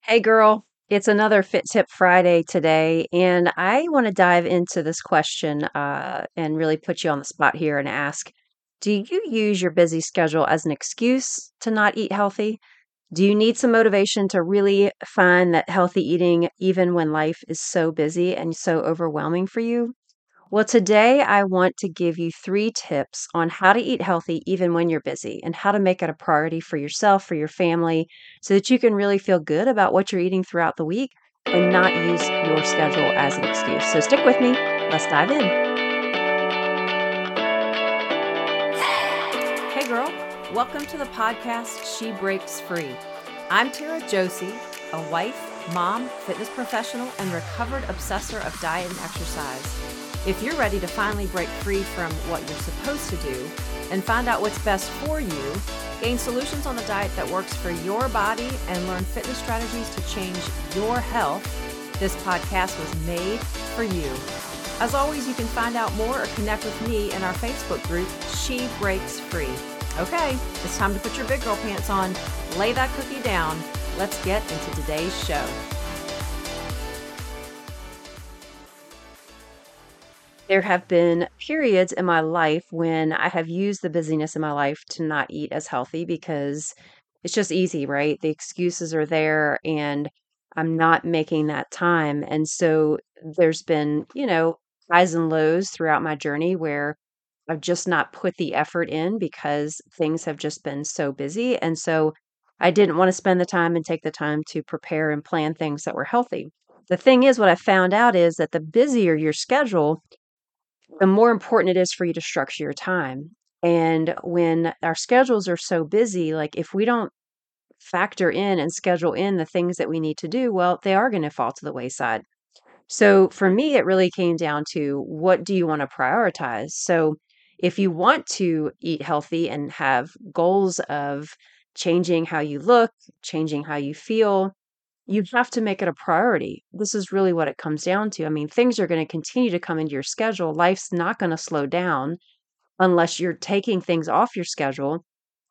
Hey girl, it's another Fit Tip Friday today, and I want to dive into this question and really put you on the spot here and ask, do you use your busy schedule as an excuse to not eat healthy? Do you need some motivation to really find that healthy eating even when life is so busy and so overwhelming for you? Well, today I want to give you three tips on how to eat healthy even when you're busy and how to make it a priority for yourself, for your family, so that you can really feel good about what you're eating throughout the week and not use your schedule as an excuse. So stick with me. Let's dive in. Hey, girl. Welcome to the podcast She Breaks Free. I'm Tara Josie, a wife, mom, fitness professional, and recovered obsessor of diet and exercise. If you're ready to finally break free from what you're supposed to do and find out what's best for you, gain solutions on the diet that works for your body, and learn fitness strategies to change your health, this podcast was made for you. As always, you can find out more or connect with me in our Facebook group, She Breaks Free. Okay, it's time to put your big girl pants on, lay that cookie down. Let's get into today's show. There have been periods in my life when I have used the busyness in my life to not eat as healthy because it's just easy, right? The excuses are there and I'm not making that time. And so there's been, highs and lows throughout my journey where I've just not put the effort in because things have just been so busy. And so I didn't want to spend the time and take the time to prepare and plan things that were healthy. The thing is, what I found out is that the busier your schedule, the more important it is for you to structure your time. And when our schedules are so busy, like if we don't factor in and schedule in the things that we need to do, well, they are going to fall to the wayside. So for me, it really came down to what do you want to prioritize? So if you want to eat healthy and have goals of changing how you look, changing how you feel, you have to make it a priority. This is really what it comes down to. I mean, things are going to continue to come into your schedule. Life's not going to slow down unless you're taking things off your schedule.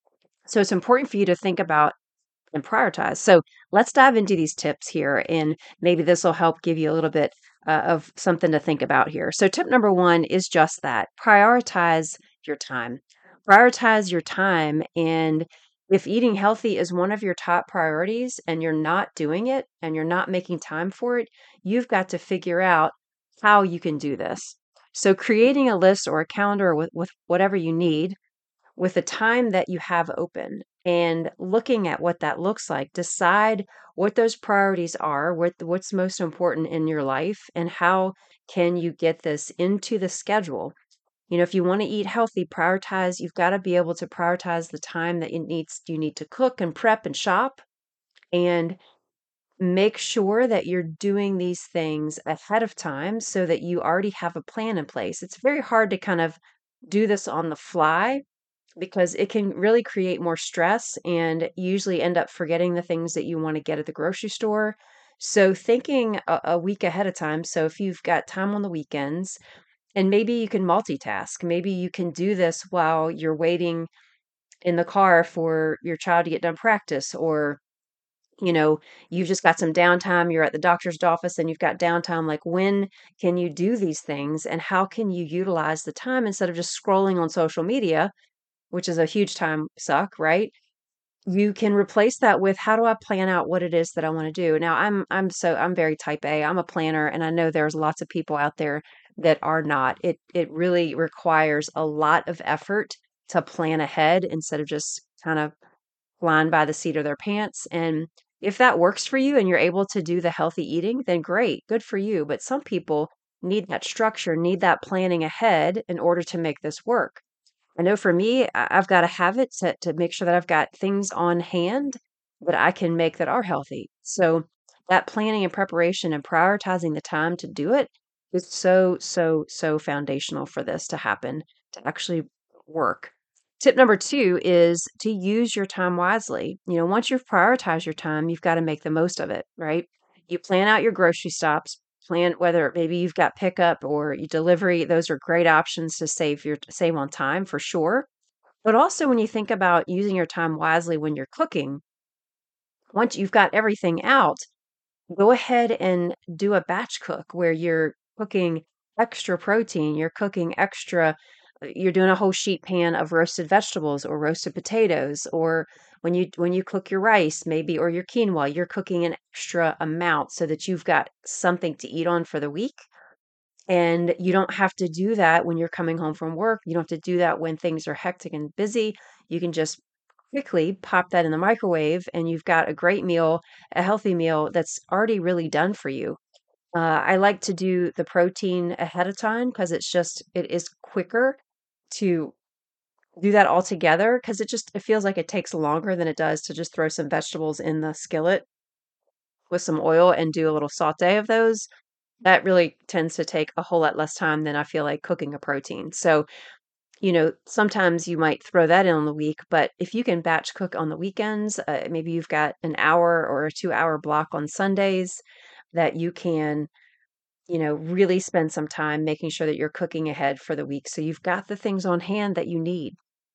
So it's important for you to think about and prioritize. So let's dive into these tips here, and maybe this will help give you a little bit of something to think about here. So, tip number one is just that: prioritize your time. Prioritize your time. And if eating healthy is one of your top priorities and you're not doing it and you're not making time for it, you've got to figure out how you can do this. So, creating a list or a calendar with whatever you need with the time that you have open and looking at what that looks like, decide what those priorities are, what's most important in your life, and how can you get this into the schedule. If you want to eat healthy, prioritize. You've got to be able to prioritize the time that you need to cook and prep and shop, and make sure that you're doing these things ahead of time so that you already have a plan in place. It's very hard to kind of do this on the fly because it can really create more stress and usually end up forgetting the things that you want to get at the grocery store. So, thinking a week ahead of time. So, if you've got time on the weekends, and maybe you can multitask, maybe you can do this while you're waiting in the car for your child to get done practice, or you know, you've just got some downtime, you're at the doctor's office and you've got downtime. Like, when can you do these things and how can you utilize the time instead of just scrolling on social media, which is a huge time suck, right? You can replace that with, how do I plan out what it is that I want to do? Now, I'm very type A. I'm a planner, and I know there's lots of people out there that are not. It really requires a lot of effort to plan ahead instead of just kind of flying by the seat of their pants. And if that works for you and you're able to do the healthy eating, then great, good for you. But some people need that structure, need that planning ahead in order to make this work. I know for me, I've got to have it to make sure that I've got things on hand that I can make that are healthy. So that planning and preparation and prioritizing the time to do it is so, so, so foundational for this to happen, to actually work. Tip number two is to use your time wisely. Once you've prioritized your time, you've got to make the most of it, right? You plan out your grocery stops, plan whether maybe you've got pickup or you delivery. Those are great options to save on time for sure. But also when you think about using your time wisely when you're cooking, Once you've got everything out, go ahead and do a batch cook where you're cooking extra protein, you're doing a whole sheet pan of roasted vegetables or roasted potatoes, or when you cook your rice maybe or your quinoa, you're cooking an extra amount so that you've got something to eat on for the week. And you don't have to do that when you're coming home from work. You don't have to do that when things are hectic and busy. You can just quickly pop that in the microwave and you've got a great meal, a healthy meal that's already really done for you. I like to do the protein ahead of time because it is quicker to do that all together because it feels like it takes longer than it does to just throw some vegetables in the skillet with some oil and do a little saute of those. That really tends to take a whole lot less time than I feel like cooking a protein. So, sometimes you might throw that in on the week, but if you can batch cook on the weekends, maybe you've got an hour or a 2 hour block on Sundays that you can, really spend some time making sure that you're cooking ahead for the week. So you've got the things on hand that you need.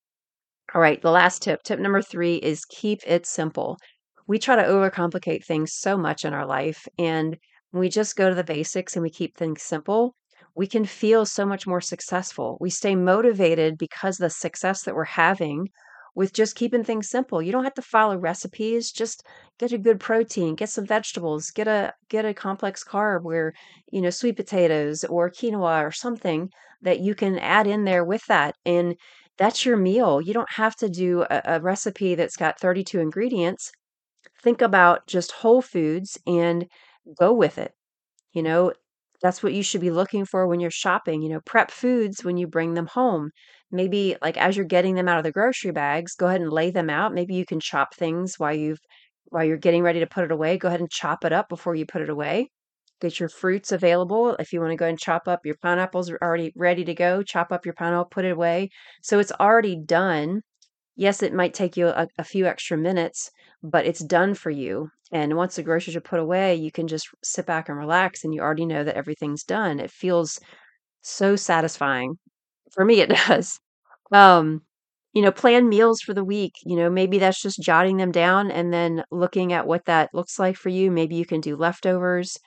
All right, the last tip, tip number 3 is keep it simple. We try to overcomplicate things so much in our life, and when we just go to the basics and we keep things simple, we can feel so much more successful. We stay motivated because the success that we're having with just keeping things simple. You don't have to follow recipes, just get a good protein, get some vegetables, get a complex carb where, sweet potatoes or quinoa or something that you can add in there with that. And that's your meal. You don't have to do a recipe that's got 32 ingredients. Think about just whole foods and go with it. You know, that's what you should be looking for when you're shopping. Prep foods when you bring them home. Maybe like as you're getting them out of the grocery bags, go ahead and lay them out. Maybe you can chop things while you're getting ready to put it away. Go ahead and chop it up before you put it away. Get your fruits available. If you want to go and chop up your pineapples are already ready to go, chop up your pineapple, put it away. So it's already done. Yes, it might take you a few extra minutes, but it's done for you. And once the groceries are put away, you can just sit back and relax and you already know that everything's done. It feels so satisfying. For me, it does. Um, plan meals for the week. Maybe that's just jotting them down and then looking at what that looks like for you. Maybe you can do leftovers.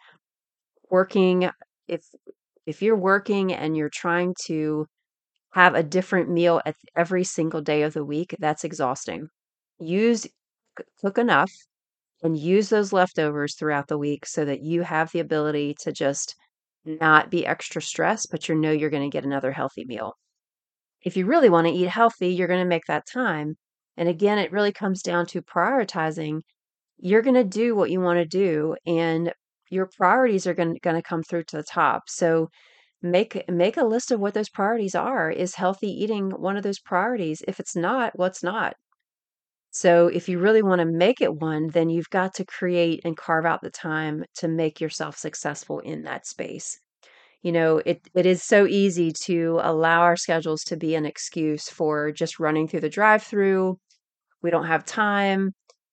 Working, if if you're working and you're trying to have a different meal at every single day of the week, that's exhausting. Use Cook enough and use those leftovers throughout the week so that you have the ability to just not be extra stressed, but you're going to get another healthy meal. If you really want to eat healthy, you're going to make that time. And again, it really comes down to prioritizing. You're going to do what you want to do, and your priorities are going to come through to the top. So make a list of what those priorities are. Is healthy eating one of those priorities? If it's not, what's not? So if you really want to make it one, then you've got to create and carve out the time to make yourself successful in that space. It is so easy to allow our schedules to be an excuse for just running through the drive-through. We don't have time.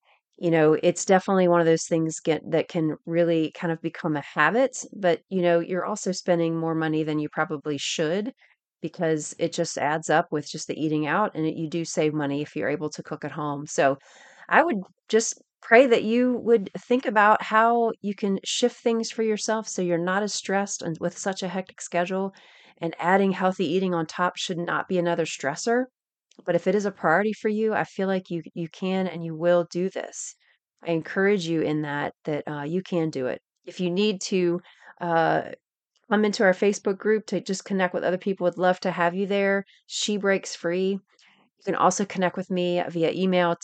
It's definitely one of those things that can really kind of become a habit, but you're also spending more money than you probably should because it just adds up with just the eating out, and you do save money if you're able to cook at home. So I would just pray that you would think about how you can shift things for yourself so you're not as stressed and with such a hectic schedule, and adding healthy eating on top should not be another stressor. But if it is a priority for you, I feel like you can and you will do this. I encourage you in that you can do it. If you need to uh, come into our Facebook group to just connect with other people, would love to have you there. She Breaks Free. You can also connect with me via email,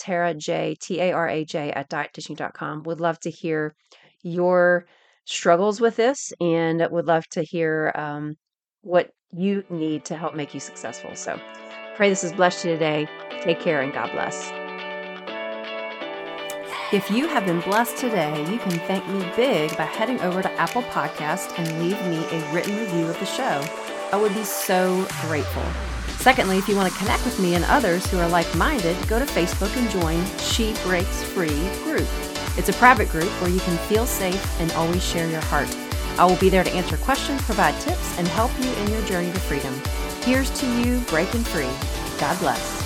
Taraj at dietdishing.com. Would love to hear your struggles with this and would love to hear what you need to help make you successful. So pray this has blessed you today. Take care and God bless. If you have been blessed today, you can thank me big by heading over to Apple Podcast and leave me a written review of the show. I would be so grateful. Secondly, if you want to connect with me and others who are like-minded, go to Facebook and join She Breaks Free group. It's a private group where you can feel safe and always share your heart. I will be there to answer questions, provide tips, and help you in your journey to freedom. Here's to you breaking free. God bless.